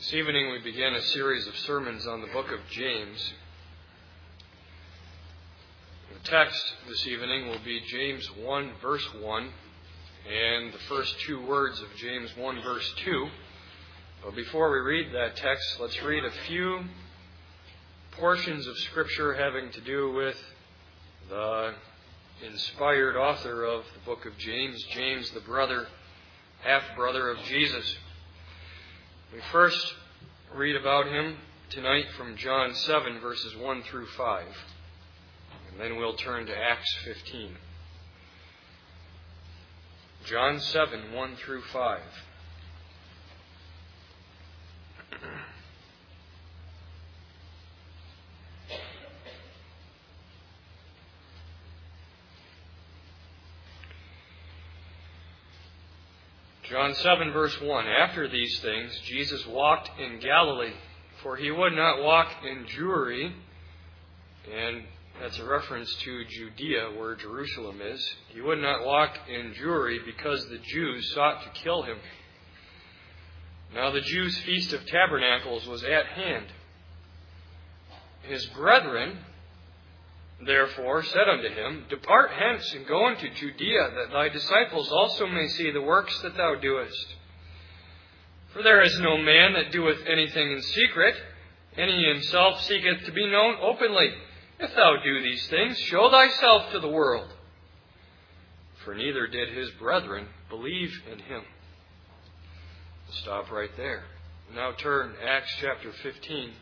This evening we begin a series of sermons on the book of James. The text this evening will be James 1 verse 1 and the first two words of James 1 verse 2. But before we read that text, let's read a few portions of Scripture having to do with the inspired author of the book of James, James the brother, half-brother of Jesus. We first read about him tonight from John 7, verses 1 through 5. And then we'll turn to Acts 15. John 7, 1 through 5. John 7, verse 1. After these things, Jesus walked in Galilee, for he would not walk in Jewry, and that's a reference to Judea, where Jerusalem is. He would not walk in Jewry because the Jews sought to kill him. Now the Jews' feast of tabernacles was at hand. His brethren, therefore, said unto him, Depart hence, and go into Judea, that thy disciples also may see the works that thou doest. For there is no man that doeth anything in secret, and he himself seeketh to be known openly. If thou do these things, show thyself to the world. For neither did his brethren believe in him. We'll stop right there. Now turn to Acts chapter 15.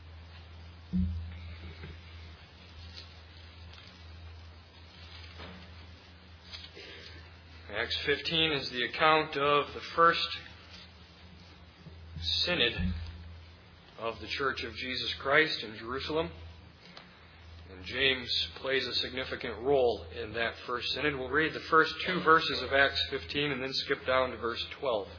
Acts 15 is the account of the first synod of the Church of Jesus Christ in Jerusalem. And James plays a significant role in that first synod. We'll read the first two verses of Acts 15 and then skip down to verse 12.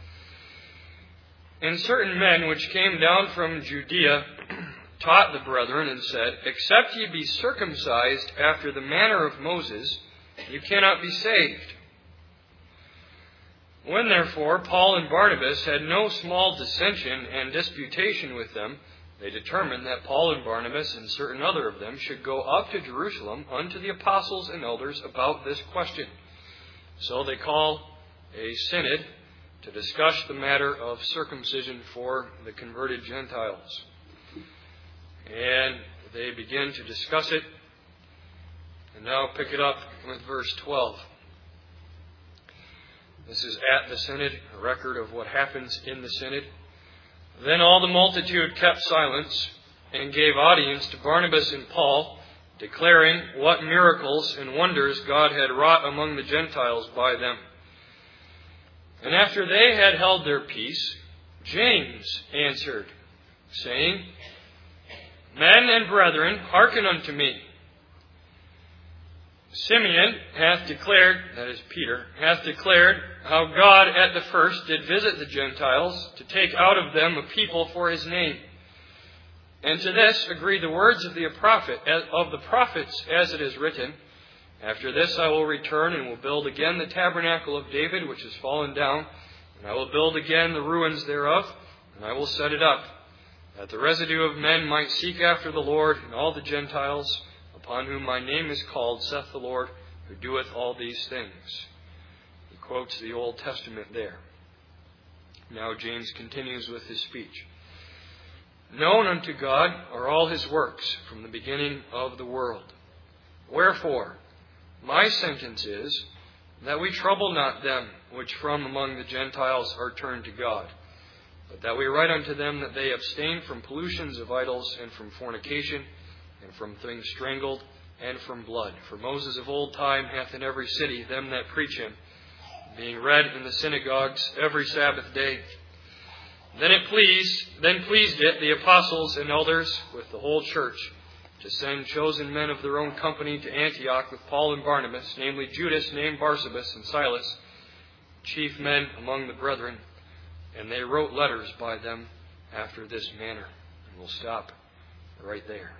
And certain men which came down from Judea taught the brethren and said, Except ye be circumcised after the manner of Moses, you cannot be saved. When therefore Paul and Barnabas had no small dissension and disputation with them, they determined that Paul and Barnabas and certain other of them should go up to Jerusalem unto the apostles and elders about this question. So they call a synod to discuss the matter of circumcision for the converted Gentiles. And they begin to discuss it. And now pick it up with verse 12. This is at the synod, a record of what happens in the synod. Then all the multitude kept silence and gave audience to Barnabas and Paul, declaring what miracles and wonders God had wrought among the Gentiles by them. And after they had held their peace, James answered, saying, Men and brethren, hearken unto me. Simeon hath declared, that is Peter, hath declared how God at the first did visit the Gentiles to take out of them a people for his name. And to this agree the words of the prophets, as it is written, After this I will return and will build again the tabernacle of David, which is fallen down, and I will build again the ruins thereof, and I will set it up, that the residue of men might seek after the Lord, and all the Gentiles, upon whom my name is called, saith the Lord, who doeth all these things. He quotes the Old Testament there. Now James continues with his speech. Known unto God are all his works from the beginning of the world. Wherefore, my sentence is, that we trouble not them which from among the Gentiles are turned to God, but that we write unto them that they abstain from pollutions of idols, and from fornication, and from things strangled, and from blood. For Moses of old time hath in every city them that preach him, being read in the synagogues every Sabbath day. Then pleased it the apostles and elders with the whole church to send chosen men of their own company to Antioch with Paul and Barnabas, namely Judas named Barsabas and Silas, chief men among the brethren. And they wrote letters by them after this manner. And we'll stop right there.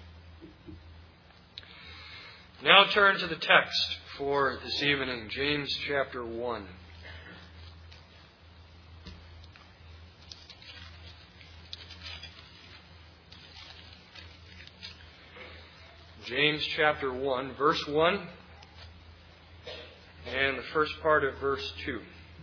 Now turn to the text for this evening, James chapter 1. James chapter 1, verse 1, and the first part of verse 2.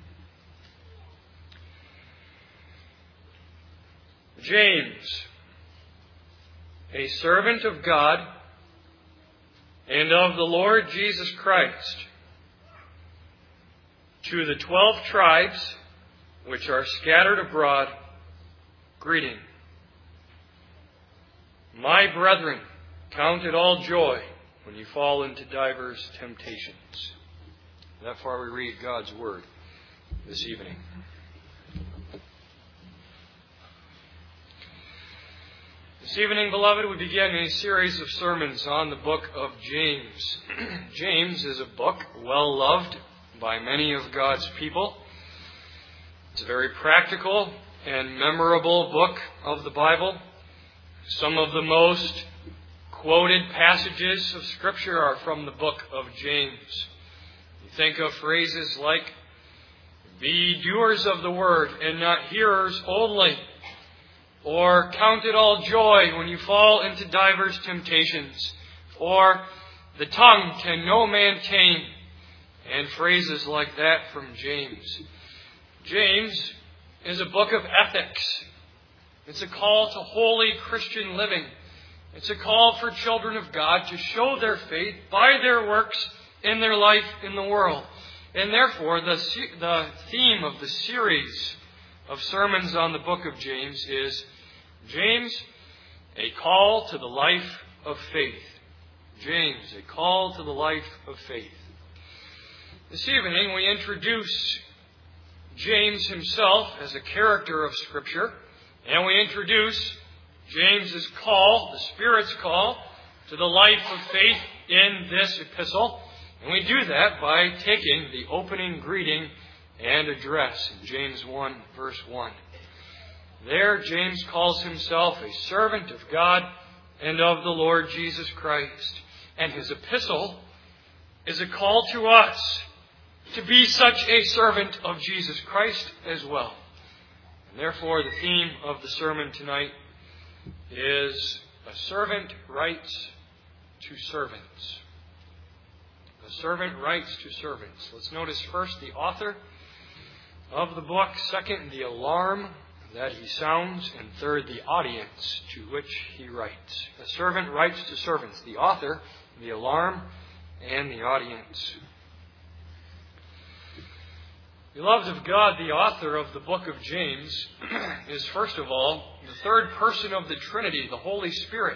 James, a servant of God and of the Lord Jesus Christ, to the 12 tribes which are scattered abroad, greeting. My brethren, count it all joy when you fall into divers temptations. That far we read God's Word this evening. This evening, beloved, we begin a series of sermons on the book of James. James is a book well loved by many of God's people. It's a very practical and memorable book of the Bible. Some of the most quoted passages of Scripture are from the book of James. You think of phrases like, "Be doers of the word and not hearers only," or "Count it all joy when you fall into divers temptations," or "The tongue can no man tame," and phrases like that from James. James is a book of ethics. It's a call to holy Christian living. It's a call for children of God to show their faith by their works in their life in the world. And therefore, the theme of the series of sermons on the book of James is James, a call to the life of faith. James, a call to the life of faith. This evening we introduce James himself as a character of Scripture, and we introduce James's call, the Spirit's call, to the life of faith in this epistle. And we do that by taking the opening greeting and address in James 1, verse 1. There, James calls himself a servant of God and of the Lord Jesus Christ. And his epistle is a call to us to be such a servant of Jesus Christ as well. And therefore, the theme of the sermon tonight is a servant writes to servants. A servant writes to servants. Let's notice first the author of the book, second, the alarm that he sounds, and third, the audience to which he writes. A servant writes to servants. The author, the alarm, and the audience. Beloved of God, the author of the book of James is, first of all, the third person of the Trinity, the Holy Spirit.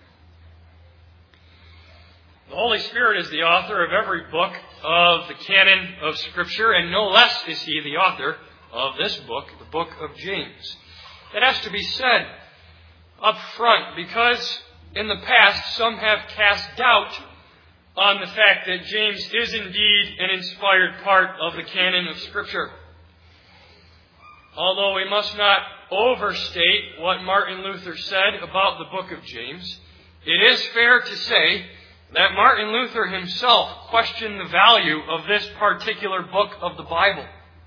The Holy Spirit is the author of every book of the canon of Scripture, and no less is he the author of this book, the book of James. It has to be said up front, because in the past some have cast doubt on the fact that James is indeed an inspired part of the canon of Scripture. Although we must not overstate what Martin Luther said about the book of James, it is fair to say that Martin Luther himself questioned the value of this particular book of the Bible.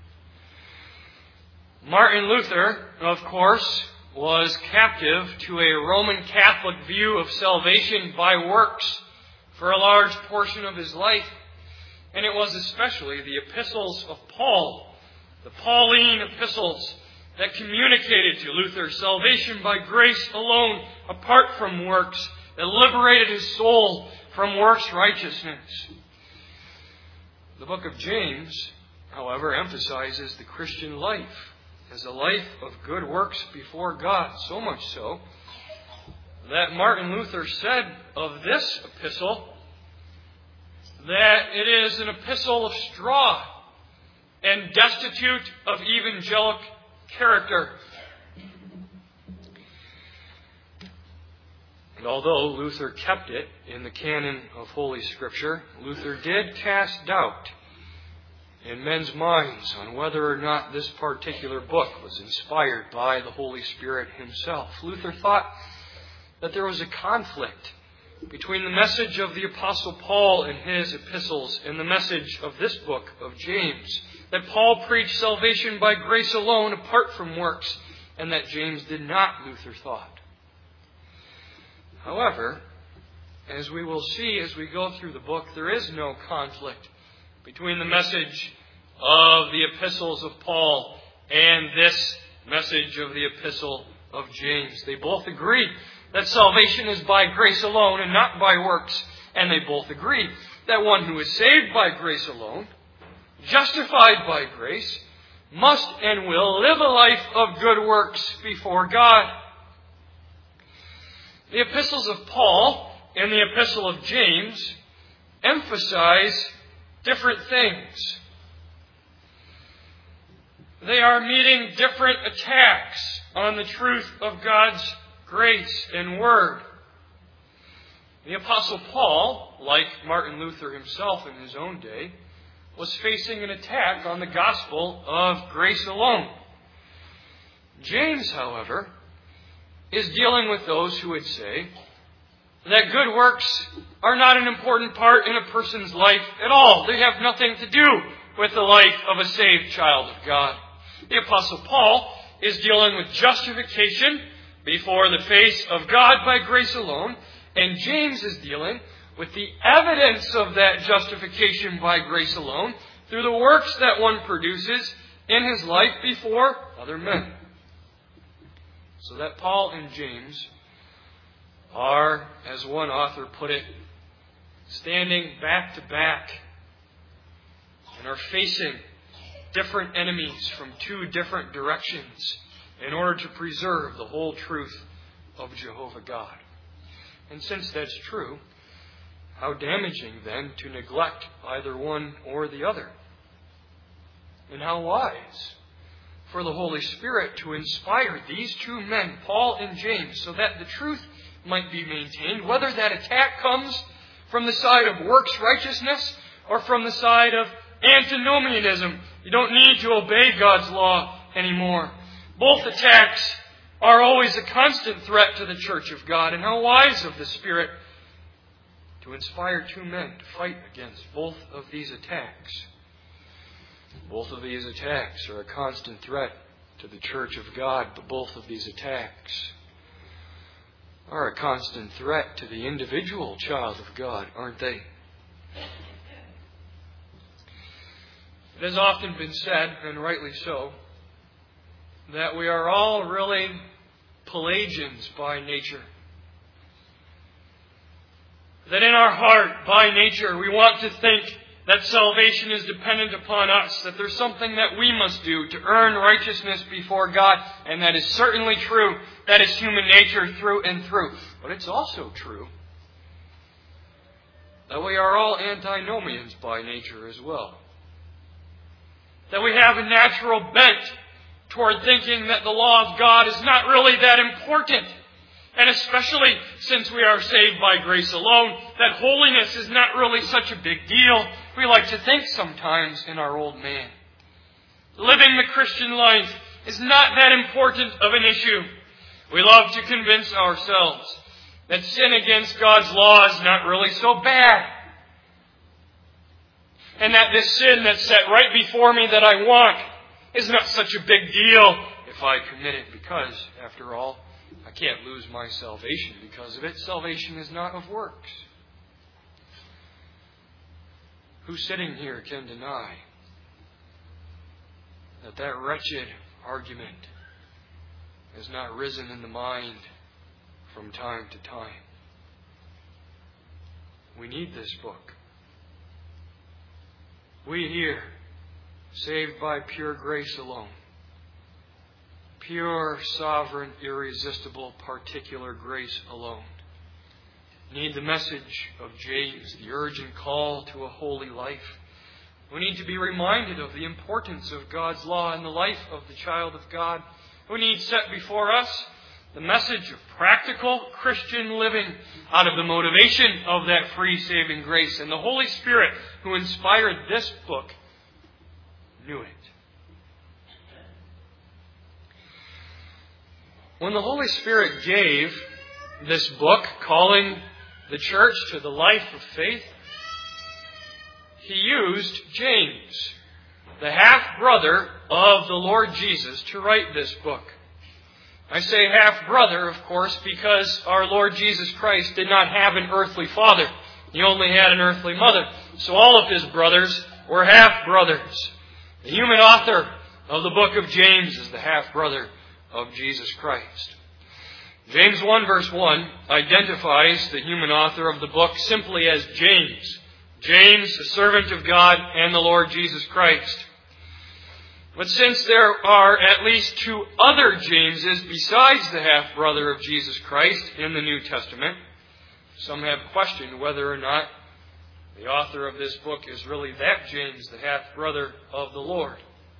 Martin Luther, of course, was captive to a Roman Catholic view of salvation by works for a large portion of his life. And it was especially the epistles of Paul, the Pauline epistles, that communicated to Luther salvation by grace alone, apart from works, that liberated his soul from works righteousness. The book of James, however, emphasizes the Christian life as a life of good works before God, so much so that Martin Luther said of this epistle that it is an epistle of straw and destitute of evangelic character. And although Luther kept it in the canon of Holy Scripture, Luther did cast doubt in men's minds on whether or not this particular book was inspired by the Holy Spirit himself. Luther thought that there was a conflict between the message of the Apostle Paul in his epistles and the message of this book of James. That Paul preached salvation by grace alone, apart from works, and that James did not, Luther thought. However, as we will see as we go through the book, there is no conflict between the message of the epistles of Paul and this message of the epistle of James. They both agree that salvation is by grace alone and not by works. And they both agree that one who is saved by grace alone, justified by grace, must and will live a life of good works before God. The epistles of Paul and the epistle of James emphasize different things. They are meeting different attacks on the truth of God's grace and word. The Apostle Paul, like Martin Luther himself in his own day, was facing an attack on the gospel of grace alone. James, however, is dealing with those who would say that good works are not an important part in a person's life at all. They have nothing to do with the life of a saved child of God. The Apostle Paul is dealing with justification before the face of God by grace alone, and James is dealing with the evidence of that justification by grace alone through the works that one produces in his life before other men. So that Paul and James are, as one author put it, standing back to back and are facing different enemies from two different directions in order to preserve the whole truth of Jehovah God. And since that's true, how damaging then to neglect either one or the other. And how wise for the Holy Spirit to inspire these two men, Paul and James, so that the truth might be maintained, whether that attack comes from the side of works righteousness or from the side of antinomianism. You don't need to obey God's law anymore. Both attacks are always a constant threat to the church of God. And how wise of the Spirit to inspire two men to fight against both of these attacks. Both of these attacks are a constant threat to the church of God, but both of these attacks are a constant threat to the individual child of God, aren't they? It has often been said, and rightly so, that we are all really Pelagians by nature. That in our heart, by nature, we want to think that salvation is dependent upon us, that there's something that we must do to earn righteousness before God, and that is certainly true. That is human nature through and through. But it's also true that we are all antinomians by nature as well. That we have a natural bent toward thinking that the law of God is not really that important. And especially since we are saved by grace alone, that holiness is not really such a big deal. We like to think sometimes in our old man. Living the Christian life is not that important of an issue. We love to convince ourselves that sin against God's law is not really so bad. And that this sin that's set right before me that I want is not such a big deal if I commit it, because, after all, I can't lose my salvation because of it. Salvation is not of works. Who sitting here can deny that that wretched argument has not risen in the mind from time to time? We need this book. We here, saved by pure grace alone, pure, sovereign, irresistible, particular grace alone, need the message of James, the urgent call to a holy life. We need to be reminded of the importance of God's law in the life of the child of God. We need set before us the message of practical Christian living out of the motivation of that free saving grace. And the Holy Spirit who inspired this book knew it. When the Holy Spirit gave this book, calling the church to the life of faith, He used James, the half-brother of the Lord Jesus, to write this book. I say half-brother, of course, because our Lord Jesus Christ did not have an earthly father. He only had an earthly mother. So all of his brothers were half-brothers. The human author of the book of James is the half-brother of Jesus Christ. James 1 verse 1 identifies the human author of the book simply as James. James, a servant of God and the Lord Jesus Christ. But since there are at least two other Jameses besides the half-brother of Jesus Christ in the New Testament, some have questioned whether or not the author of this book is really that James, the half-brother of the Lord.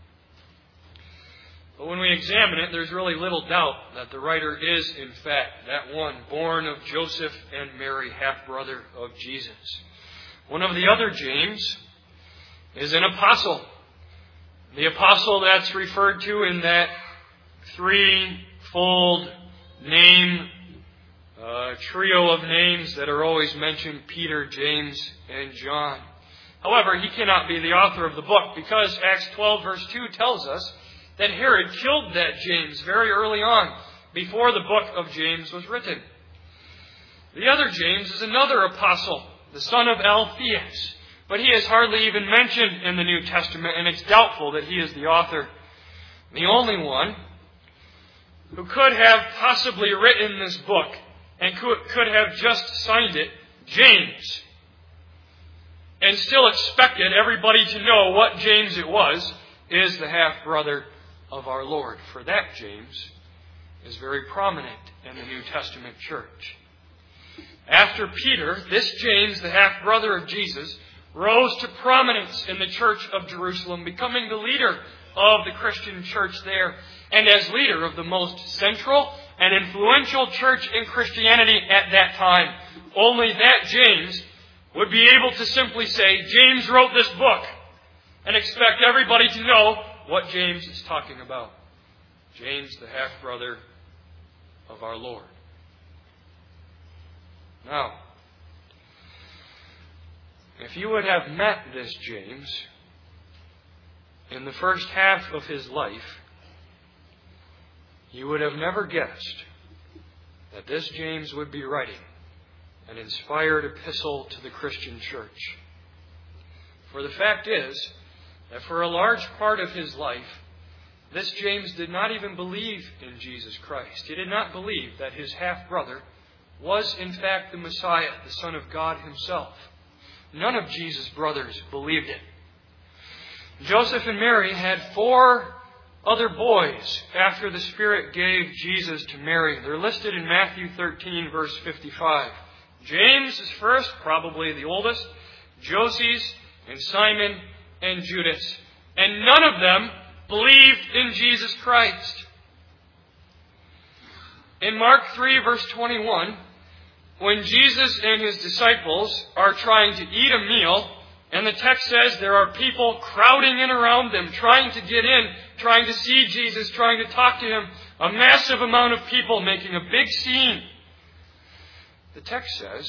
But when we examine it, there's really little doubt that the writer is, in fact, that one born of Joseph and Mary, half-brother of Jesus. One of the other James is an apostle. The apostle that's referred to in that threefold name, trio of names that are always mentioned, Peter, James, and John. However, he cannot be the author of the book because Acts 12 verse 2 tells us that Herod killed that James very early on, before the book of James was written. The other James is another apostle, the son of Alphaeus, but he is hardly even mentioned in the New Testament, and it's doubtful that he is the author. The only one who could have possibly written this book and could have just signed it, James, and still expected everybody to know what James it was, is the half-brother of our Lord. For that James is very prominent in the New Testament church. After Peter, this James, the half-brother of Jesus, rose to prominence in the church of Jerusalem, becoming the leader of the Christian church there, and as leader of the most central and influential church in Christianity at that time. Only that James would be able to simply say, James wrote this book, and expect everybody to know what James is talking about. James, the half-brother of our Lord. Now, if you would have met this James in the first half of his life, you would have never guessed that this James would be writing an inspired epistle to the Christian church. For the fact is that for a large part of his life, this James did not even believe in Jesus Christ. He did not believe that his half-brother was in fact the Messiah, the Son of God himself. None of Jesus' brothers believed it. Joseph and Mary had 4 other boys after the Spirit gave Jesus to Mary. They're listed in Matthew 13, verse 55. James is first, probably the oldest, Joses and Simon and Judas. And none of them believed in Jesus Christ. In Mark 3, verse 21, when Jesus and his disciples are trying to eat a meal, and the text says there are people crowding in around them, trying to get in, trying to see Jesus, trying to talk to him, a massive amount of people making a big scene. The text says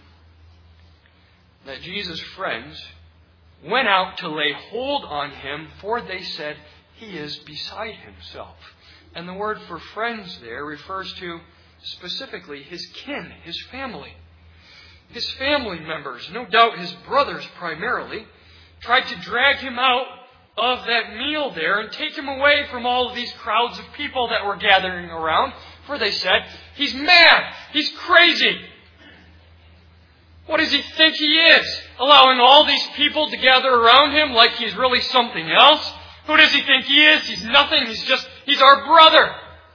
that Jesus' friends went out to lay hold on him, for they said, he is beside himself. And the word for friends there refers to specifically his kin, his family. His family members, no doubt his brothers primarily, tried to drag him out of that meal there and take him away from all of these crowds of people that were gathering around. For they said, he's mad, he's crazy. What does he think he is? Allowing all these people to gather around him like he's really something else? Who does he think he is? He's nothing. He's our brother.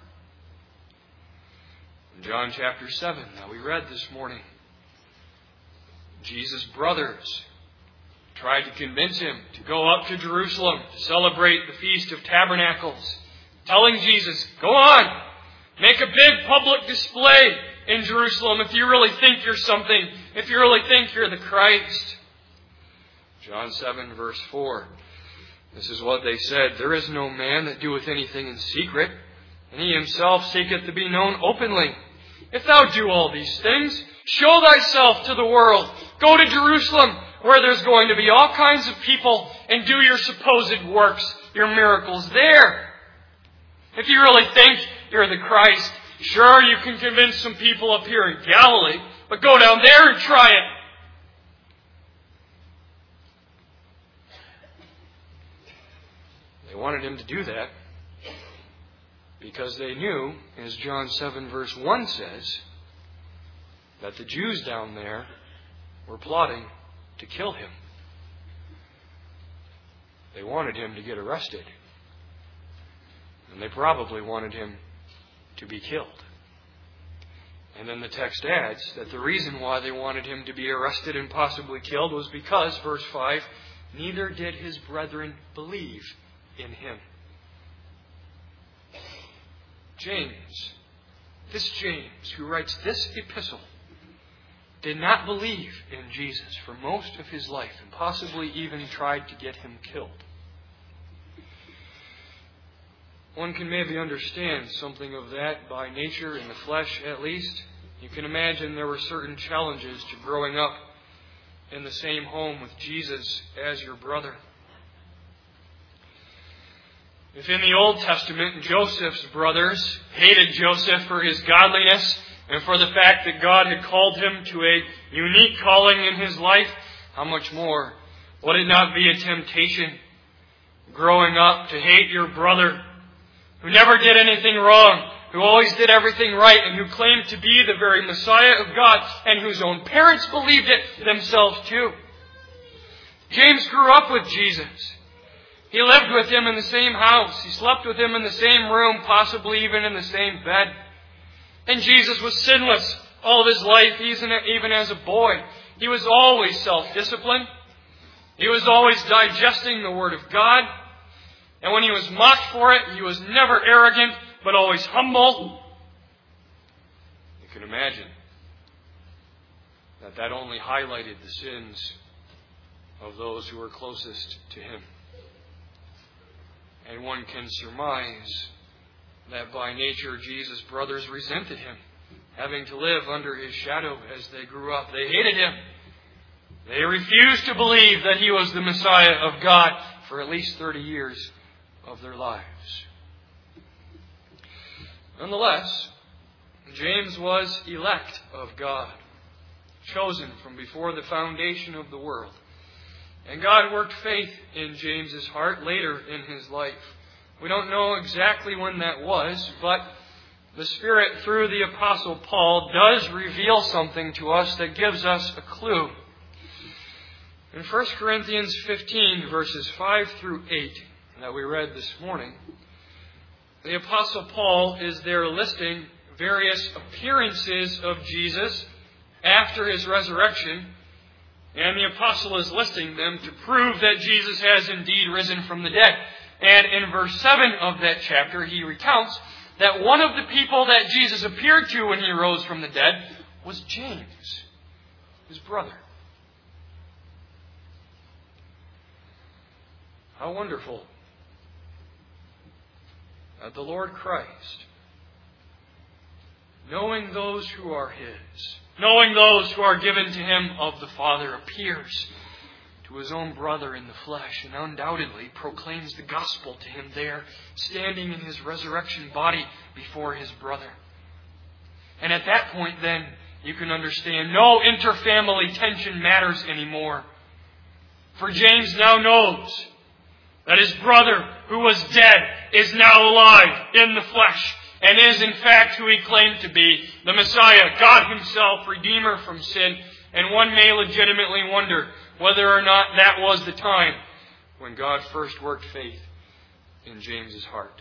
In John chapter 7 that we read this morning, Jesus' brothers tried to convince him to go up to Jerusalem to celebrate the Feast of Tabernacles, telling Jesus, go on, make a big public display in Jerusalem if you really think you're something, if you really think you're the Christ. John 7 verse 4. This is what they said. There is no man that doeth anything in secret, and he himself seeketh to be known openly. If thou do all these things, show thyself to the world. Go to Jerusalem, where there's going to be all kinds of people, and do your supposed works, your miracles there. If you really think You're the Christ. Sure, you can convince some people up here in Galilee, but go down there and try it. They wanted him to do that because they knew, as John 7 verse 1 says, that the Jews down there were plotting to kill him. They wanted him to get arrested. And they probably wanted him to be killed. And then the text adds that the reason why they wanted him to be arrested and possibly killed was because, verse 5, neither did his brethren believe in him. James, this James who writes this epistle, did not believe in Jesus for most of his life and possibly even tried to get him killed. One can maybe understand something of that by nature, in the flesh at least. You can imagine there were certain challenges to growing up in the same home with Jesus as your brother. If in the Old Testament Joseph's brothers hated Joseph for his godliness and for the fact that God had called him to a unique calling in his life, how much more would it not be a temptation growing up to hate your brother who never did anything wrong, who always did everything right, and who claimed to be the very Messiah of God, and whose own parents believed it themselves too? James grew up with Jesus. He lived with him in the same house. He slept with him in the same room, possibly even in the same bed. And Jesus was sinless all of his life, even as a boy. He was always self-disciplined. He was always digesting the Word of God. And when he was mocked for it, he was never arrogant, but always humble. You can imagine that only highlighted the sins of those who were closest to him. And one can surmise that by nature Jesus' brothers resented him, having to live under his shadow as they grew up. They hated him. They refused to believe that he was the Messiah of God for at least 30 years of their lives. Nonetheless, James was elect of God, chosen from before the foundation of the world. And God worked faith in James's heart later in his life. We don't know exactly when that was, but the Spirit, through the Apostle Paul, does reveal something to us that gives us a clue. In 1 Corinthians 15, verses 5 through 8, that we read this morning, the Apostle Paul is there listing various appearances of Jesus after his resurrection, and the Apostle is listing them to prove that Jesus has indeed risen from the dead. And in verse 7 of that chapter, he recounts that one of the people that Jesus appeared to when he rose from the dead was James, his brother. How wonderful that the Lord Christ, knowing those who are his, knowing those who are given to him of the Father, appears to his own brother in the flesh and undoubtedly proclaims the gospel to him there, standing in his resurrection body before his brother. And at that point then, you can understand no interfamily tension matters anymore. For James now knows that his brother, who was dead, is now alive in the flesh, and is in fact who he claimed to be, the Messiah, God himself, Redeemer from sin. And one may legitimately wonder whether or not that was the time when God first worked faith in James's heart.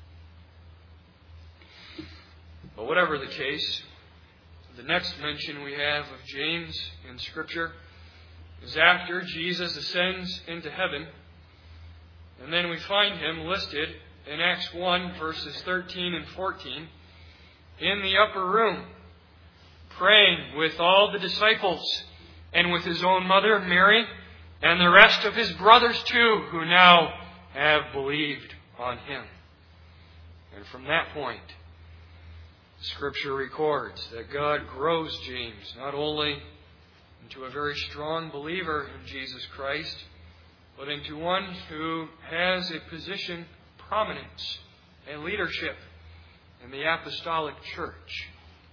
But whatever the case, the next mention we have of James in Scripture is after Jesus ascends into heaven. And then we find him listed in Acts 1, verses 13 and 14, in the upper room, praying with all the disciples and with his own mother, Mary, and the rest of his brothers too, who now have believed on him. And from that point, Scripture records that God grows James not only into a very strong believer in Jesus Christ, but into one who has a position of prominence and leadership in the apostolic church.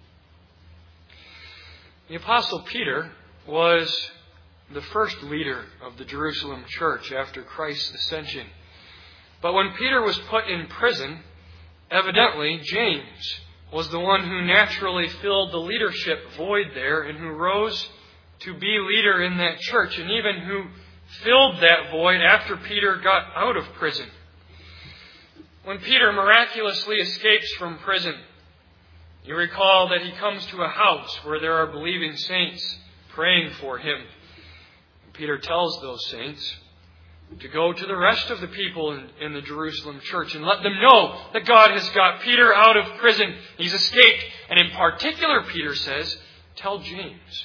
The Apostle Peter was the first leader of the Jerusalem church after Christ's ascension. But when Peter was put in prison, evidently James was the one who naturally filled the leadership void there and who rose to be leader in that church, and even who filled that void after Peter got out of prison. When Peter miraculously escapes from prison, you recall that he comes to a house where there are believing saints praying for him. And Peter tells those saints to go to the rest of the people in the Jerusalem church and let them know that God has got Peter out of prison. He's escaped. And in particular, Peter says, tell James.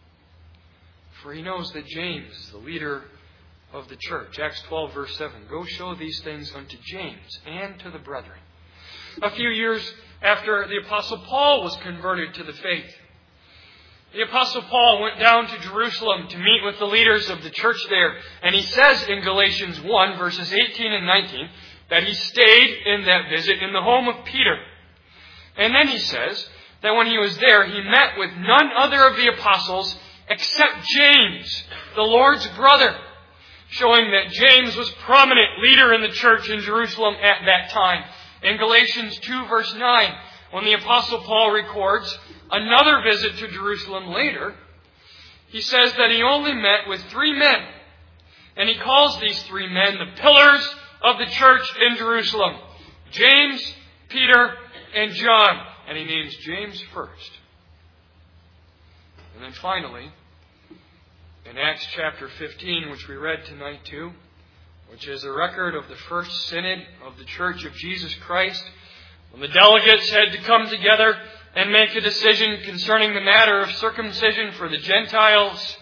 For he knows that James is the leader of the church. Acts 12, verse 7. Go show these things unto James and to the brethren. A few years after the Apostle Paul was converted to the faith, the Apostle Paul went down to Jerusalem to meet with the leaders of the church there. And he says in Galatians 1, verses 18 and 19, that he stayed in that visit in the home of Peter. And then he says that when he was there, he met with none other of the apostles except James, the Lord's brother, showing that James was prominent leader in the church in Jerusalem at that time. In Galatians 2, verse 9, when the Apostle Paul records another visit to Jerusalem later, he says that he only met with 3 men. And he calls these 3 men the pillars of the church in Jerusalem: James, Peter, and John. And he names James first. And then finally, in Acts chapter 15, which we read tonight too, which is a record of the first synod of the Church of Jesus Christ, when the delegates had to come together and make a decision concerning the matter of circumcision for the Gentiles,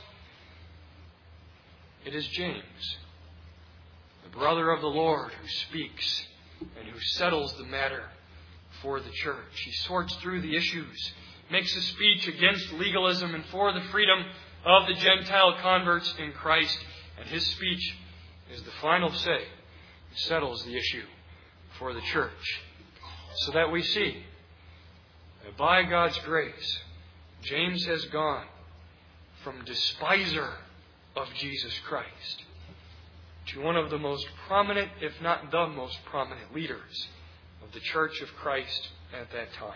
it is James, the brother of the Lord, who speaks and who settles the matter for the church. He sorts through the issues, makes a speech against legalism and for the freedom of the Gentile converts in Christ, and his speech is the final say. It settles the issue for the church. So that we see that by God's grace, James has gone from despiser of Jesus Christ to one of the most prominent, if not the most prominent leaders of the Church of Christ at that time.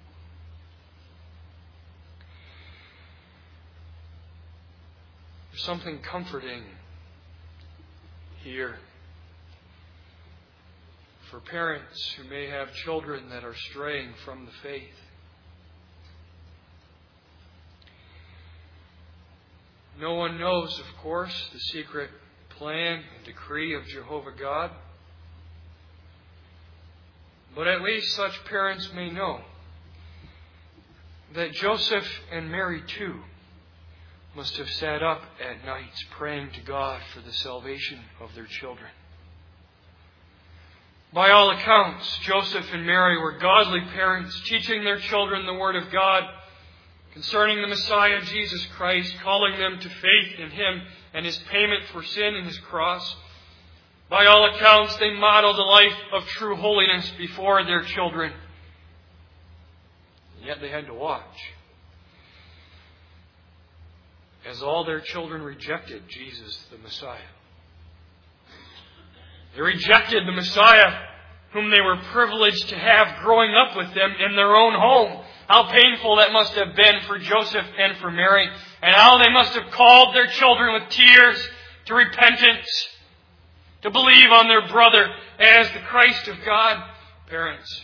There's something comforting here for parents who may have children that are straying from the faith. No one knows, of course, the secret plan and decree of Jehovah God. But at least such parents may know that Joseph and Mary too must have sat up at nights praying to God for the salvation of their children. By all accounts, Joseph and Mary were godly parents, teaching their children the Word of God concerning the Messiah, Jesus Christ, calling them to faith in Him and His payment for sin in His cross. By all accounts, they modeled a life of true holiness before their children. And yet they had to watch as all their children rejected Jesus, the Messiah. They rejected the Messiah whom they were privileged to have growing up with them in their own home. How painful that must have been for Joseph and for Mary, and how they must have called their children with tears to repentance, to believe on their brother as the Christ of God. Parents,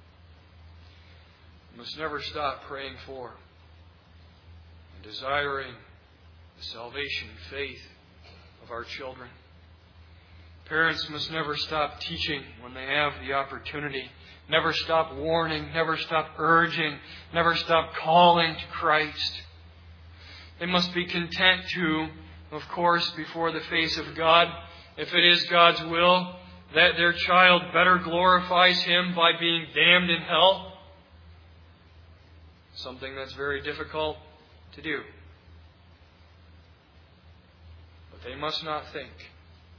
we must never stop praying for and desiring the salvation and faith of our children. Parents must never stop teaching when they have the opportunity. Never stop warning, never stop urging, never stop calling to Christ. They must be content to, of course, before the face of God, if it is God's will, that their child better glorifies Him by being damned in hell. Something that's very difficult to do. But they must not think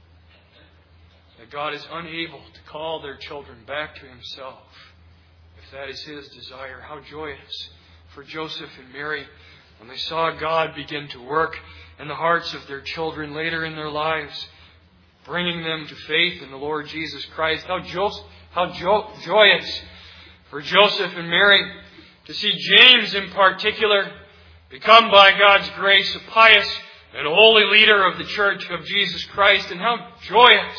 that God is unable to call their children back to Himself if if that is his desire, how joyous for Joseph and Mary when they saw God begin to work in the hearts of their children later in their lives, bringing them to faith in the Lord Jesus Christ. How joyous for Joseph and Mary to see James in particular become by God's grace a pious and holy leader of the Church of Jesus Christ. And how joyous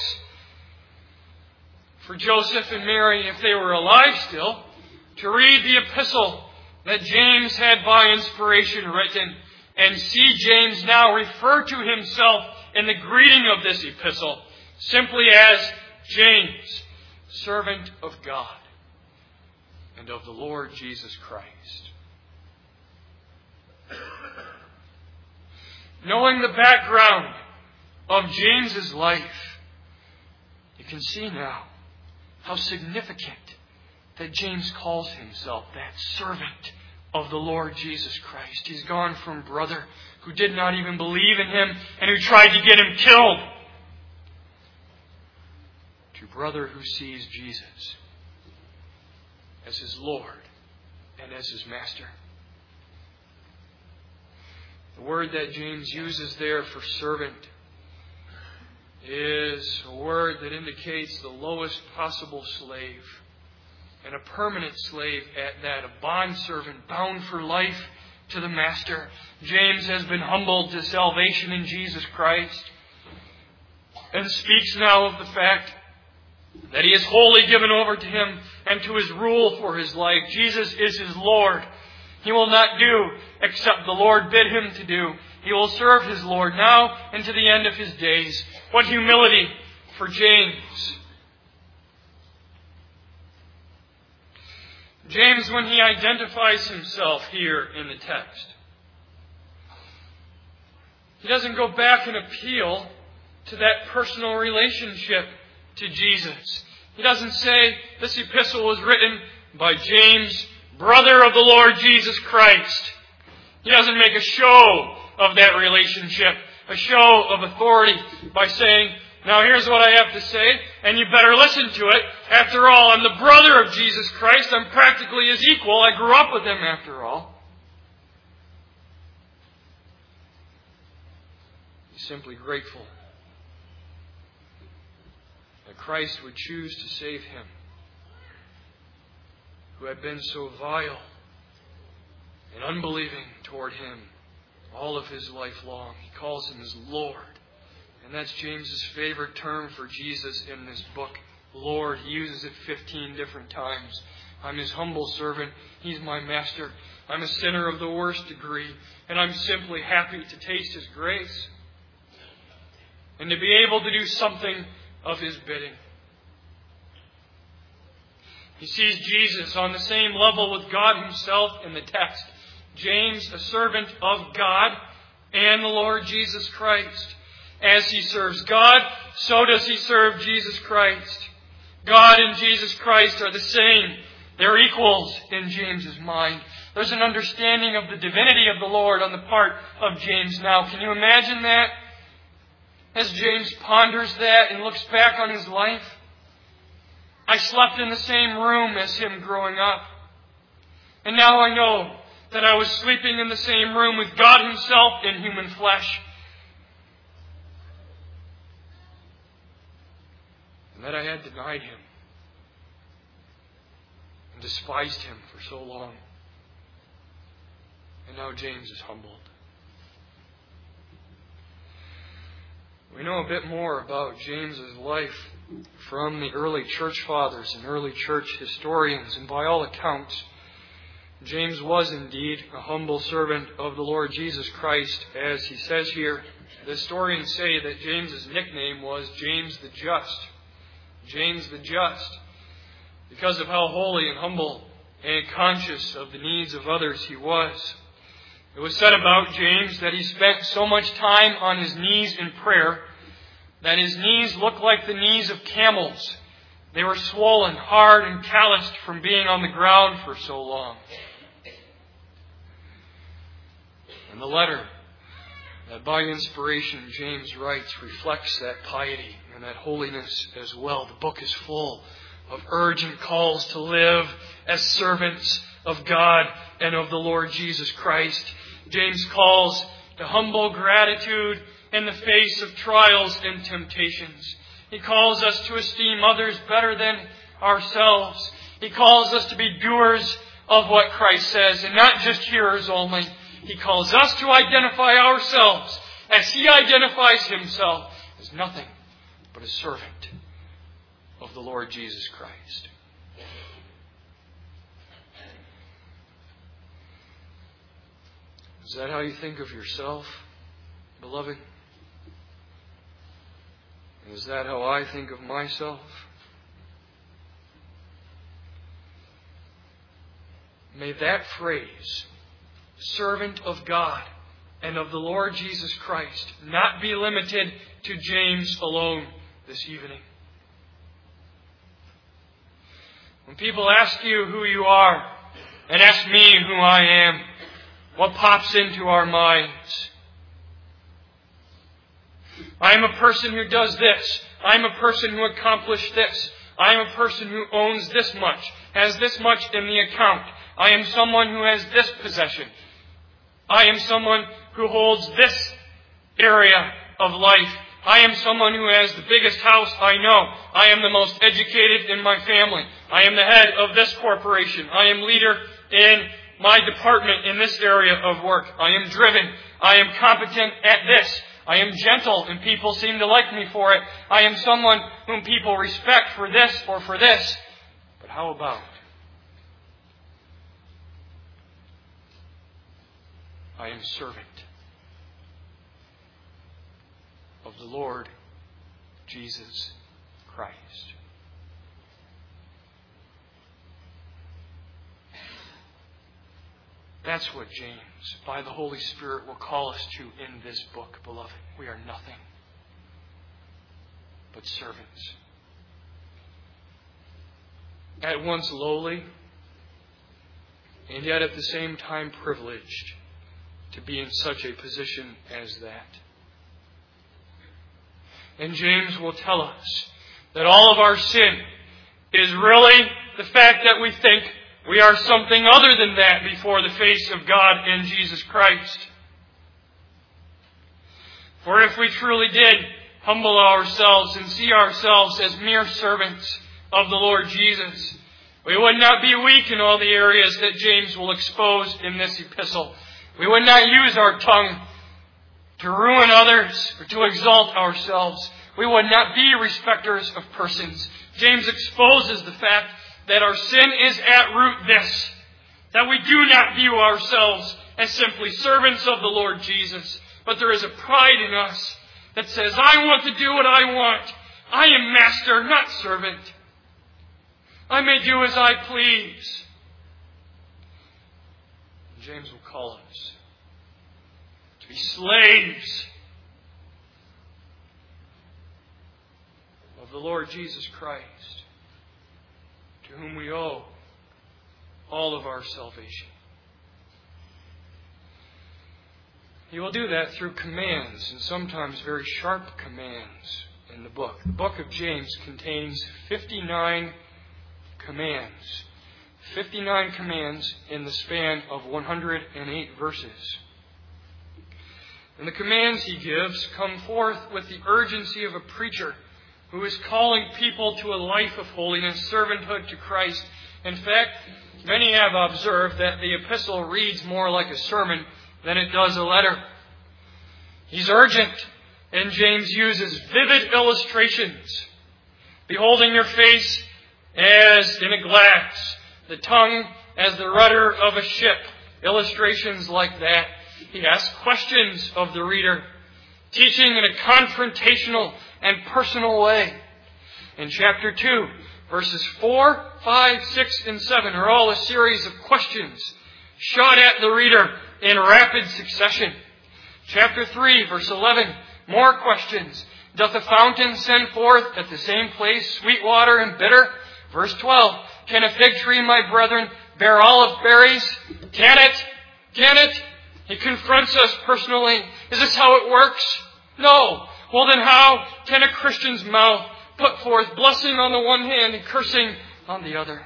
for Joseph and Mary, if they were alive still, to read the epistle that James had by inspiration written and see James now refer to himself in the greeting of this epistle simply as James, servant of God and of the Lord Jesus Christ. Knowing the background of James's life, you can see now how significant that James calls himself that servant of the Lord Jesus Christ. He's gone from brother who did not even believe in him and who tried to get him killed to brother who sees Jesus as his Lord and as his master. The word that James uses there for servant is a word that indicates the lowest possible slave, and a permanent slave at that, a bondservant bound for life to the master. James has been humbled to salvation in Jesus Christ and speaks now of the fact that he is wholly given over to him and to his rule for his life. Jesus is his Lord. He will not do except the Lord bid him to do. He will serve his Lord now and to the end of his days. What humility for James. James, when he identifies himself here in the text, he doesn't go back and appeal to that personal relationship to Jesus. He doesn't say, this epistle was written by James, brother of the Lord Jesus Christ. He doesn't make a show of that relationship, a show of authority by saying, now here's what I have to say, and you better listen to it. After all, I'm the brother of Jesus Christ. I'm practically his equal. I grew up with him after all. He's simply grateful that Christ would choose to save him, who had been so vile and unbelieving toward him all of his life long. He calls him his Lord. And that's James's favorite term for Jesus in this book. Lord. He uses it 15 different times. I'm his humble servant. He's my master. I'm a sinner of the worst degree. And I'm simply happy to taste his grace and to be able to do something of his bidding. He sees Jesus on the same level with God himself in the text. James, a servant of God and the Lord Jesus Christ. As he serves God, so does he serve Jesus Christ. God and Jesus Christ are the same. They're equals in James's mind. There's an understanding of the divinity of the Lord on the part of James now. Can you imagine that? As James ponders that and looks back on his life. I slept in the same room as him growing up. And now I know that I was sleeping in the same room with God himself in human flesh. And that I had denied him and despised him for so long. And now James is humbled. We know a bit more about James's life from the early church fathers and early church historians. And by all accounts, James was indeed a humble servant of the Lord Jesus Christ. As he says here, the historians say that James's nickname was James the Just. James the Just, because of how holy and humble and conscious of the needs of others he was. It was said about James that he spent so much time on his knees in prayer that his knees looked like the knees of camels. They were swollen, hard, and calloused from being on the ground for so long. And the letter that by inspiration James writes reflects that piety and that holiness as well. The book is full of urgent calls to live as servants of God and of the Lord Jesus Christ. James calls to humble gratitude in the face of trials and temptations. He calls us to esteem others better than ourselves. He calls us to be doers of what Christ says and not just hearers only. He calls us to identify ourselves as He identifies Himself as nothing but a servant of the Lord Jesus Christ. Is that how you think of yourself, beloved? Is that how I think of myself? May that phrase, servant of God and of the Lord Jesus Christ, not be limited to James alone this evening. When people ask you who you are and ask me who I am, what pops into our minds? I am a person who does this. I am a person who accomplished this. I am a person who owns this much, has this much in the account. I am someone who has this possession. I am someone who holds this area of life. I am someone who has the biggest house I know. I am the most educated in my family. I am the head of this corporation. I am leader in my department in this area of work. I am driven. I am competent at this. I am gentle and people seem to like me for it. I am someone whom people respect for this or for this. But how about I am servant of the Lord Jesus Christ. That's what James, by the Holy Spirit, will call us to in this book, beloved. We are nothing but servants. At once lowly, and yet at the same time privileged to be in such a position as that. And James will tell us that all of our sin is really the fact that we think we are something other than that before the face of God and Jesus Christ. For if we truly did humble ourselves and see ourselves as mere servants of the Lord Jesus, we would not be weak in all the areas that James will expose in this epistle. We would not use our tongue to ruin others or to exalt ourselves. We would not be respecters of persons. James exposes the fact that our sin is at root this, that we do not view ourselves as simply servants of the Lord Jesus, but there is a pride in us that says, I want to do what I want. I am master, not servant. I may do as I please. And James will call us to be slaves of the Lord Jesus Christ, to whom we owe all of our salvation. He will do that through commands, and sometimes very sharp commands in the book. The book of James contains 59 commands. 59 commands in the span of 108 verses. And the commands he gives come forth with the urgency of a preacher who is calling people to a life of holiness, servanthood to Christ. In fact, many have observed that the epistle reads more like a sermon than it does a letter. He's urgent, and James uses vivid illustrations. Beholding your face as in a glass, the tongue as the rudder of a ship. Illustrations like that. He asks questions of the reader, teaching in a confrontational and personal way. In chapter 2, verses 4, 5, 6, and 7 are all a series of questions shot at the reader in rapid succession. Chapter 3, verse 11, more questions. Doth a fountain send forth at the same place sweet water and bitter? Verse 12, can a fig tree, my brethren, bear olive berries? Can it? Can it? He confronts us personally. Is this how it works? No. Well, then how can a Christian's mouth put forth blessing on the one hand and cursing on the other.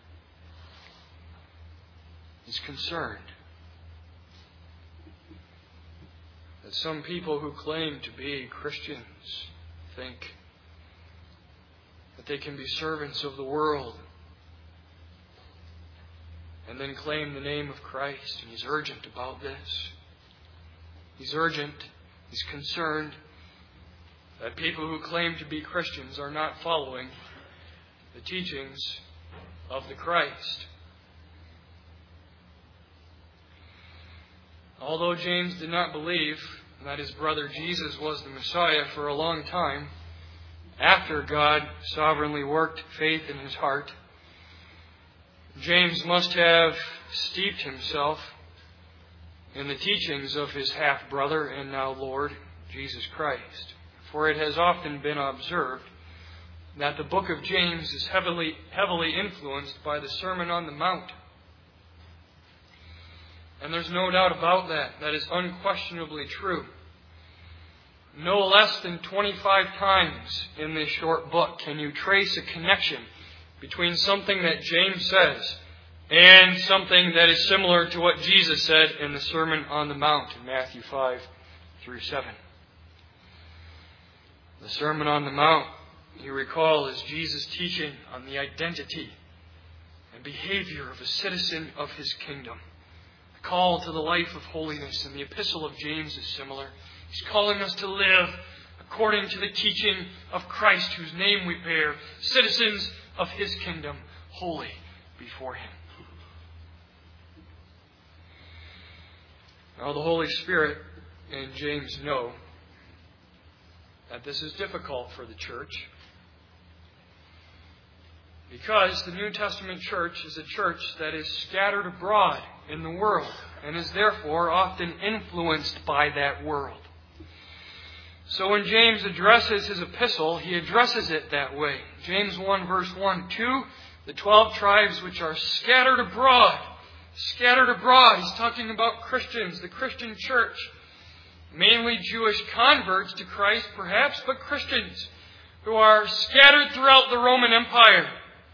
He's concerned that some people who claim to be Christians think that they can be servants of the world and then claim the name of Christ. And he's urgent about this. He's urgent. He's concerned that people who claim to be Christians are not following the teachings of the Christ. Although James did not believe that his brother Jesus was the Messiah for a long time, after God sovereignly worked faith in his heart, James must have steeped himself in the teachings of his half-brother and now Lord, Jesus Christ. For it has often been observed that the book of James is heavily influenced by the Sermon on the Mount. And there's no doubt about that. That is unquestionably true. No less than 25 times in this short book can you trace a connection between something that James says and something that is similar to what Jesus said in the Sermon on the Mount in Matthew 5 through 7. The Sermon on the Mount, you recall, is Jesus' teaching on the identity and behavior of a citizen of his kingdom. A call to the life of holiness, and the epistle of James is similar. He's calling us to live according to the teaching of Christ, whose name we bear, citizens of his kingdom, holy before him. Now the Holy Spirit and James know that this is difficult for the church, because the New Testament church is a church that is scattered abroad in the world and is therefore often influenced by that world. So when James addresses his epistle, he addresses it that way. James 1 verse 1, to the 12 tribes which are scattered abroad. Scattered abroad. He's talking about Christians, the Christian church. Mainly Jewish converts to Christ, perhaps, but Christians who are scattered throughout the Roman Empire.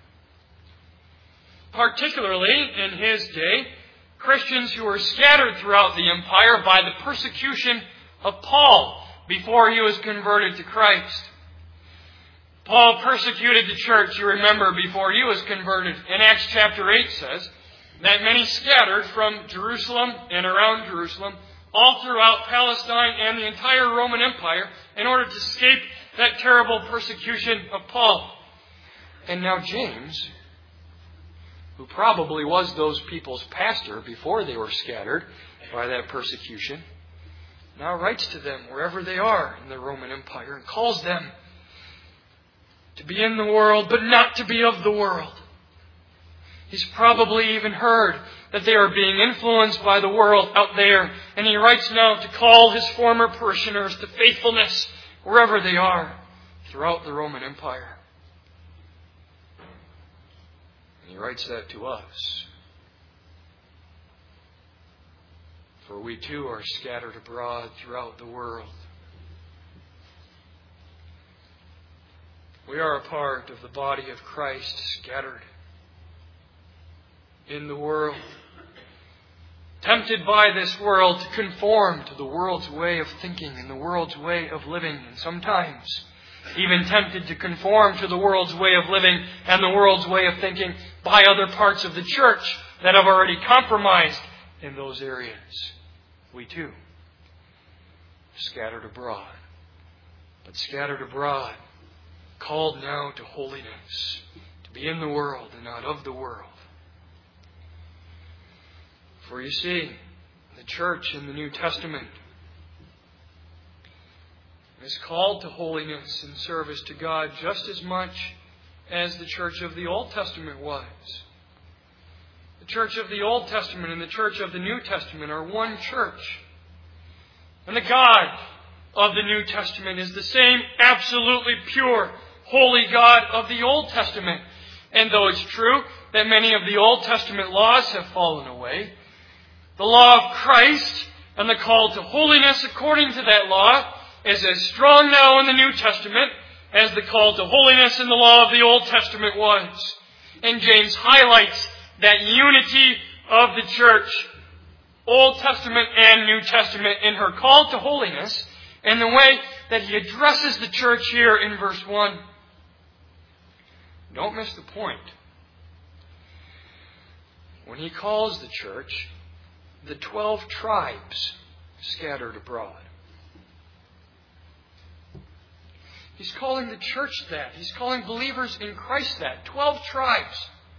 Particularly in his day, Christians who were scattered throughout the empire by the persecution of Paul before he was converted to Christ. Paul persecuted the church, you remember, before he was converted. In Acts chapter 8 says that many scattered from Jerusalem and around Jerusalem, all throughout Palestine and the entire Roman Empire, in order to escape that terrible persecution of Paul. And now James, who probably was those people's pastor before they were scattered by that persecution, now writes to them wherever they are in the Roman Empire and calls them to be in the world, but not to be of the world. He's probably even heard that they are being influenced by the world out there, and he writes now to call his former parishioners to faithfulness wherever they are throughout the Roman Empire. And he writes that to us. For we too are scattered abroad throughout the world. We are a part of the body of Christ, scattered in the world, tempted by this world to conform to the world's way of thinking and the world's way of living, and sometimes even tempted to conform to the world's way of living and the world's way of thinking by other parts of the church that have already compromised in those areas. We too, scattered abroad, but scattered abroad, called now to holiness, to be in the world and not of the world. For you see, the church in the New Testament is called to holiness and service to God just as much as the church of the Old Testament was. The church of the Old Testament and the church of the New Testament are one church. And the God of the New Testament is the same absolutely pure, holy God of the Old Testament. And though it's true that many of the Old Testament laws have fallen away, the law of Christ and the call to holiness according to that law is as strong now in the New Testament as the call to holiness in the law of the Old Testament was. And James highlights that unity of the church, Old Testament and New Testament, in her call to holiness and the way that he addresses the church here in verse 1. Don't miss the point. When he calls the church the 12 tribes scattered abroad. He's calling the church that. He's calling believers in Christ that. 12 tribes.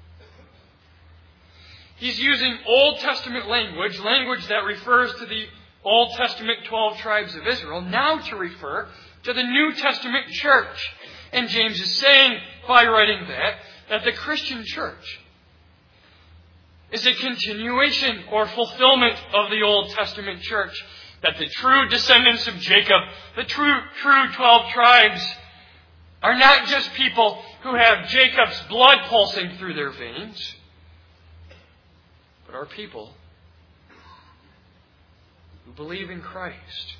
He's using Old Testament language that refers to the Old Testament 12 tribes of Israel, now to refer to the New Testament church. And James is saying, by writing that the Christian church is a continuation or fulfillment of the Old Testament church. That the true descendants of Jacob, the true 12 tribes, are not just people who have Jacob's blood pulsing through their veins, but are people who believe in Christ.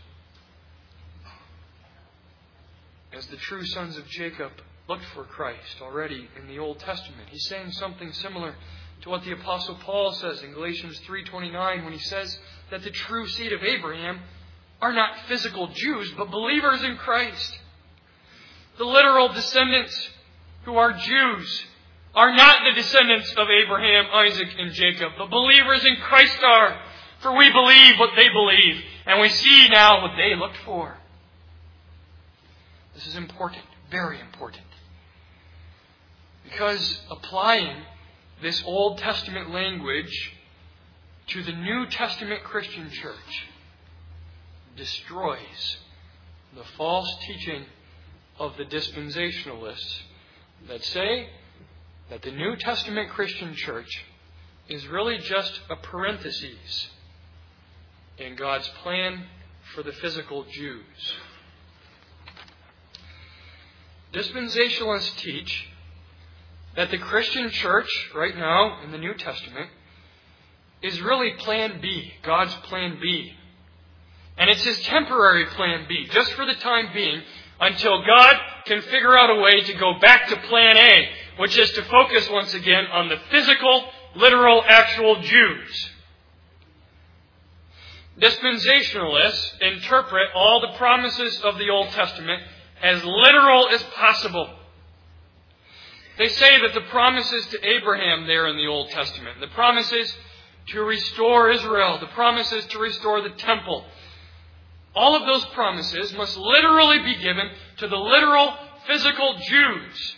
As the true sons of Jacob looked for Christ already in the Old Testament. He's saying something similar to what the Apostle Paul says in Galatians 3:29 when he says that the true seed of Abraham are not physical Jews, but believers in Christ. The literal descendants who are Jews are not the descendants of Abraham, Isaac, and Jacob, but believers in Christ are. For we believe what they believe, and we see now what they looked for. This is important, very important. Because applying this Old Testament language to the New Testament Christian church destroys the false teaching of the dispensationalists that say that the New Testament Christian church is really just a parenthesis in God's plan for the physical Jews. Dispensationalists teach that the Christian church right now in the New Testament is really plan B, God's plan B. And it's His temporary plan B, just for the time being, until God can figure out a way to go back to plan A, which is to focus once again on the physical, literal, actual Jews. Dispensationalists interpret all the promises of the Old Testament as literal as possible. They say that the promises to Abraham there in the Old Testament, the promises to restore Israel, the promises to restore the temple, all of those promises must literally be given to the literal, physical Jews.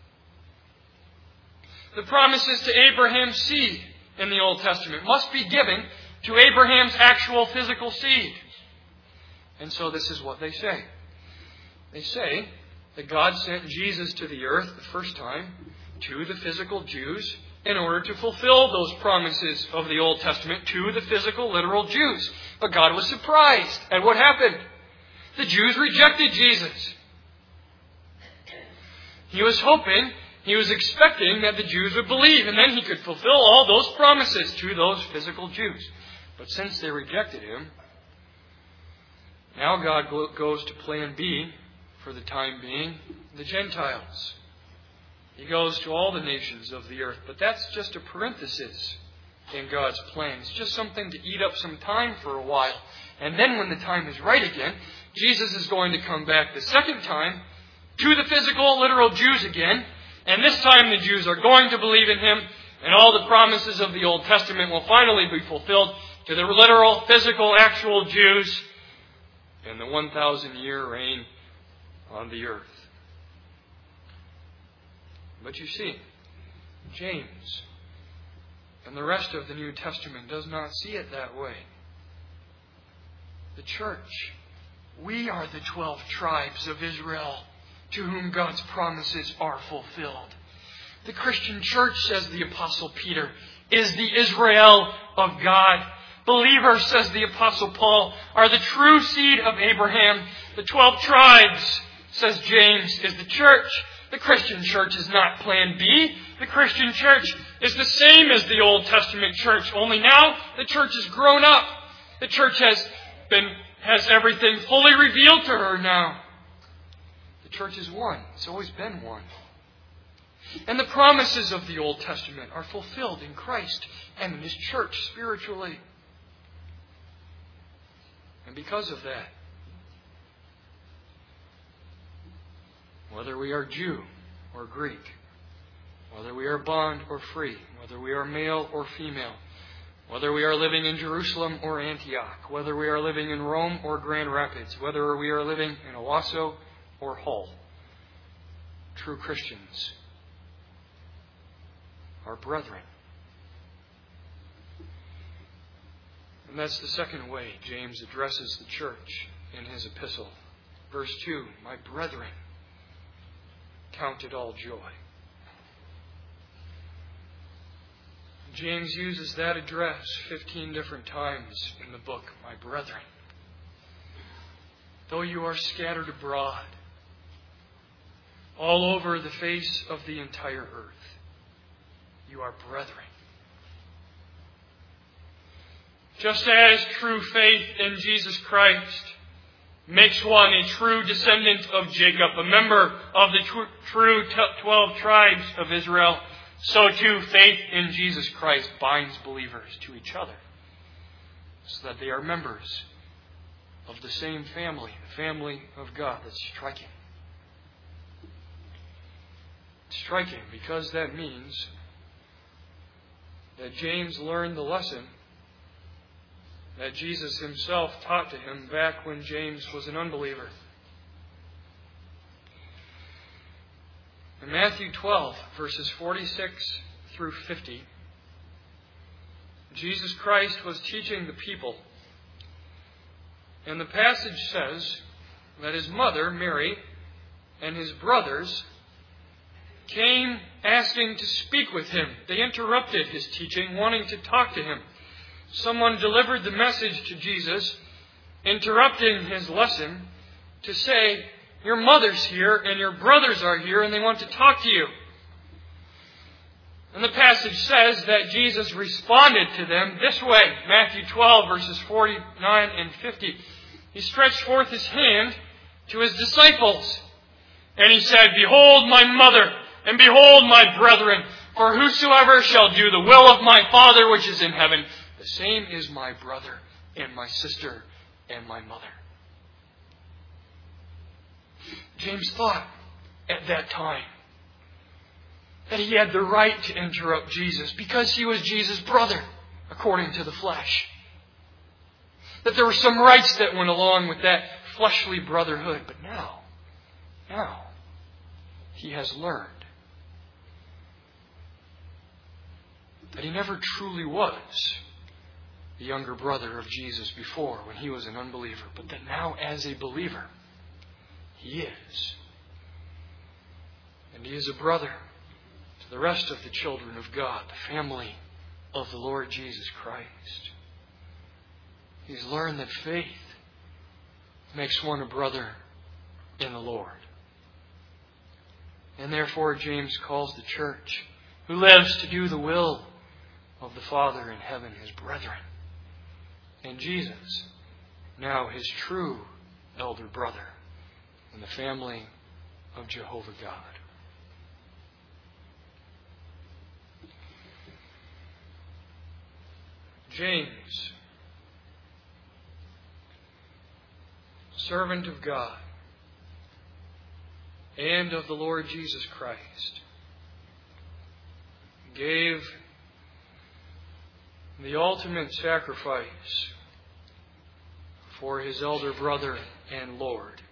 The promises to Abraham's seed in the Old Testament must be given to Abraham's actual physical seed. And so this is what they say. They say that God sent Jesus to the earth the first time to the physical Jews in order to fulfill those promises of the Old Testament to the physical, literal Jews. But God was surprised at what happened. The Jews rejected Jesus. He was hoping, he was expecting that the Jews would believe, and then He could fulfill all those promises to those physical Jews. But since they rejected Him, now God goes to plan B, for the time being, the Gentiles. He goes to all the nations of the earth, but that's just a parenthesis in God's plan. It's just something to eat up some time for a while. And then when the time is right again, Jesus is going to come back the second time to the physical, literal Jews again. And this time the Jews are going to believe in Him, and all the promises of the Old Testament will finally be fulfilled to the literal, physical, actual Jews in the 1,000-year reign on the earth. But you see, James and the rest of the New Testament does not see it that way. The church, we are the 12 tribes of Israel to whom God's promises are fulfilled. The Christian church, says the Apostle Peter, is the Israel of God. Believers, says the Apostle Paul, are the true seed of Abraham. The 12 tribes, says James, is the church. The Christian church is not plan B. The Christian church is the same as the Old Testament church, only now the church has grown up. The church has everything fully revealed to her now. The church is one. It's always been one. And the promises of the Old Testament are fulfilled in Christ and in His church spiritually. And because of that, whether we are Jew or Greek, whether we are bond or free, whether we are male or female, whether we are living in Jerusalem or Antioch, whether we are living in Rome or Grand Rapids, whether we are living in Owasso or Hull, true Christians are brethren. And that's the second way James addresses the church in his epistle. Verse 2, my brethren, count it all joy. James uses that address 15 different times in the book, my brethren. Though you are scattered abroad, all over the face of the entire earth, you are brethren. Just as true faith in Jesus Christ makes one a true descendant of Jacob, a member of the true 12 tribes of Israel, so too faith in Jesus Christ binds believers to each other, so that they are members of the same family, the family of God. That's striking. It's striking because that means that James learned the lesson that Jesus Himself taught to him back when James was an unbeliever. In Matthew 12, verses 46 through 50, Jesus Christ was teaching the people. And the passage says that His mother, Mary, and His brothers came asking to speak with Him. They interrupted His teaching, wanting to talk to Him. Someone delivered the message to Jesus, interrupting His lesson, to say, your mother's here and your brothers are here and they want to talk to you. And the passage says that Jesus responded to them this way. Matthew 12, verses 49 and 50. He stretched forth His hand to His disciples. And He said, behold my mother, and behold my brethren. For whosoever shall do the will of my Father which is in heaven, the same is my brother and my sister and my mother. James thought at that time that he had the right to interrupt Jesus because he was Jesus' brother, according to the flesh. That there were some rights that went along with that fleshly brotherhood. But now, he has learned that he never truly was the younger brother of Jesus before when he was an unbeliever, but that now as a believer, he is. And he is a brother to the rest of the children of God, the family of the Lord Jesus Christ. He's learned that faith makes one a brother in the Lord. And therefore James calls the church who lives to do the will of the Father in heaven His brethren. And Jesus, now His true elder brother in the family of Jehovah God. James, servant of God and of the Lord Jesus Christ, gave the ultimate sacrifice for his elder brother and Lord.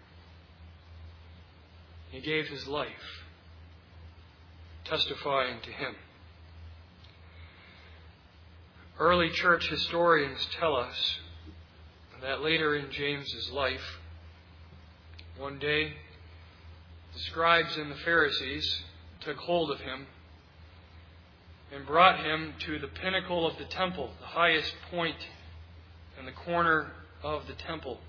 He gave his life, testifying to him. Early church historians tell us that later in James's life, one day, the scribes and the Pharisees took hold of him and brought him to the pinnacle of the temple, the highest point in the corner of the temple.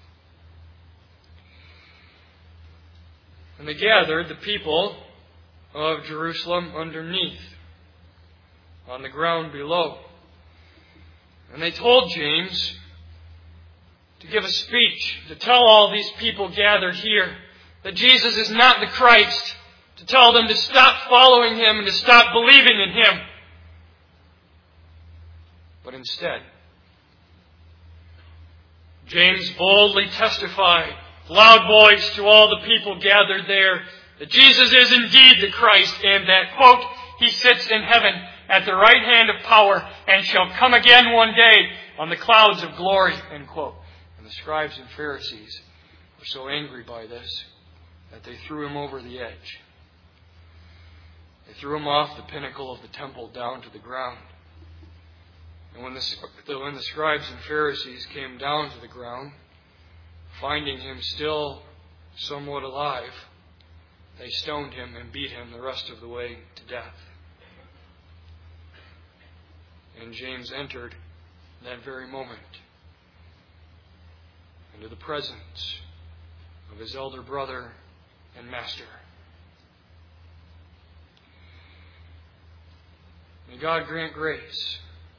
And they gathered the people of Jerusalem underneath, on the ground below. And they told James to give a speech, to tell all these people gathered here that Jesus is not the Christ, to tell them to stop following Him and to stop believing in Him. But instead, James boldly testified, loud voice to all the people gathered there, that Jesus is indeed the Christ, and that, quote, He sits in heaven at the right hand of power and shall come again one day on the clouds of glory, end quote. And the scribes and Pharisees were so angry by this that they threw Him over the edge. They threw Him off the pinnacle of the temple down to the ground. And when the scribes and Pharisees came down to the ground, finding Him still somewhat alive, they stoned Him and beat Him the rest of the way to death. And James entered that very moment into the presence of his elder brother and master. May God grant grace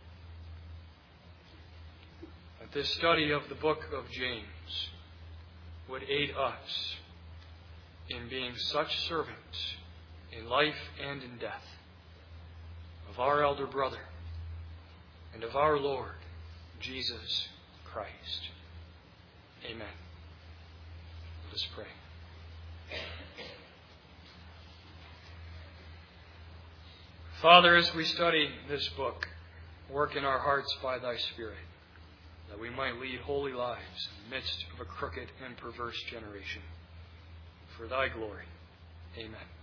that this study of the book of James would aid us in being such servants in life and in death of our elder brother and of our Lord Jesus Christ. Amen. Let us pray. Father, as we study this book, work in our hearts by Thy Spirit, that we might lead holy lives in the midst of a crooked and perverse generation. For Thy glory. Amen.